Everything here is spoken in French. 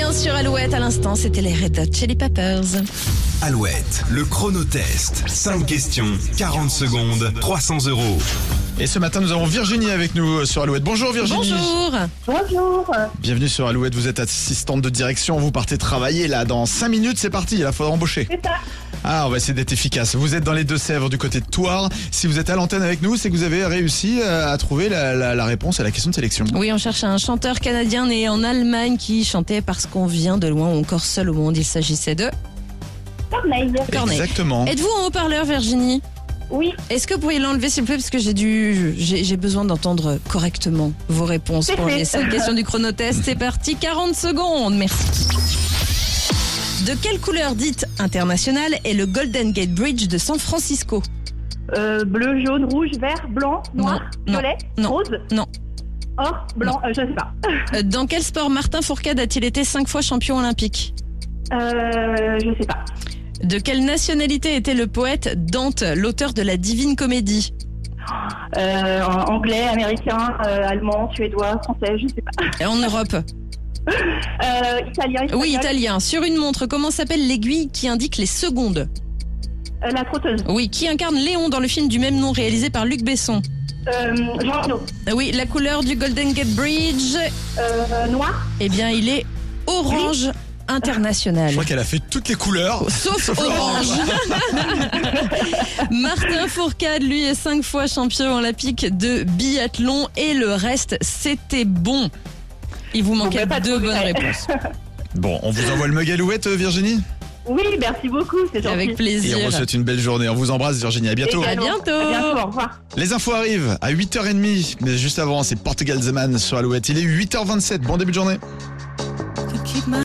bien sur Alouette. À l'instant, c'était les Red Hot Chili Peppers. Alouette, le chronotest. 5 questions, 40 secondes, 300 €. Et ce matin, nous avons Virginie avec nous sur Alouette. Bonjour Virginie. Bonjour. Bonjour. Bienvenue sur Alouette, vous êtes assistante de direction, vous partez travailler là dans 5 minutes, c'est parti, il faudra embaucher. C'est ça. Ah, on va essayer d'être efficace. Vous êtes dans les Deux-Sèvres du côté de Thouars. Si vous êtes à l'antenne avec nous, c'est que vous avez réussi à trouver la réponse à la question de sélection. Oui, on cherche un chanteur canadien né en Allemagne qui chantait Parce qu'on vient de loin ou encore Seul au monde. Il s'agissait de Corneille. Corneille. Exactement. Êtes-vous en haut-parleur, Virginie? Oui. Est-ce que vous pourriez l'enlever s'il vous plaît parce que j'ai besoin d'entendre correctement vos réponses C'est pour fait. les 5 questions du chronotest. C'est parti, 40 secondes. Merci. De quelle couleur dite internationale est le Golden Gate Bridge de San Francisco? Bleu, jaune, rouge, vert, blanc, noir, Non, violet, non, rose, non. or, blanc, je sais pas. Dans quel sport Martin Fourcade a-t-il été 5 fois champion olympique? Je sais pas. De quelle nationalité était le poète Dante, l'auteur de la Divine Comédie? Anglais, américain, allemand, suédois, français, je sais pas. Et en Europe? Italien, Oui, espagnol, italien. Sur une montre, comment s'appelle l'aiguille qui indique les secondes? la trotteuse. Oui, qui incarne Léon dans le film du même nom réalisé par Luc Besson? Jean Reno. Oui, la couleur du Golden Gate Bridge? Noir. Eh bien, il est orange international. Je crois qu'elle a fait toutes les couleurs. Sauf orange. Martin Fourcade, lui, est 5 fois champion olympique de biathlon et le reste, c'était bon. Il vous manquait pas 2 trop bonnes détaillé. réponses. Bon, on vous envoie le mug Alouette, Virginie. Oui, merci beaucoup, c'est gentil. Avec Et plaisir. on vous souhaite une belle journée. On vous embrasse Virginie, à bientôt. À Également. bientôt. À bientôt, au revoir. Les infos arrivent à 8h30, mais juste avant, c'est Portugal The Man sur Alouette. Il est 8h27, bon début de journée.